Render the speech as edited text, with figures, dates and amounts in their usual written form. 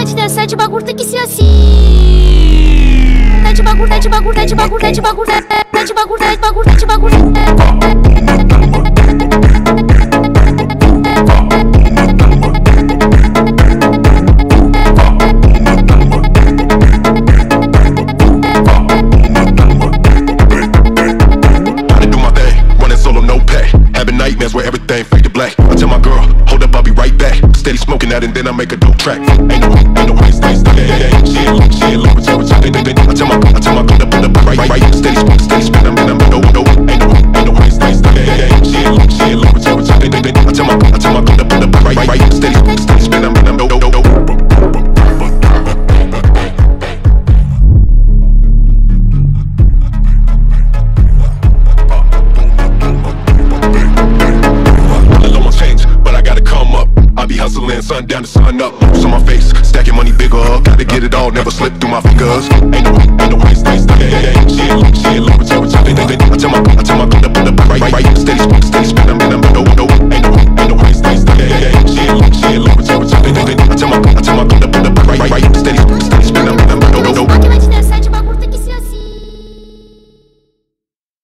ela de dançar de bagulho tem que ser assim. Tá de bagulho, tá de bagulho, tá de bagulho, tá de bagulho, tá de bagulho, tá de bagulho, tá de bagulho. Nightmares where everything fade to black. I tell my girl, hold up, I'll be right back. Steady smoking that and then I make a dope track. Ain't no way, stay. She ain't low, retard. I tell my girl to put up right. Steady spin, I'm no. Ain't no way, stay. She ain't low, retard. I tell my girl to put up right. Steady spin, I'm no. Hustling, sun down to sun up, moves on my face, stacking money bigger. Gotta get it all, never slip through my fingers. Ain't no way, stay.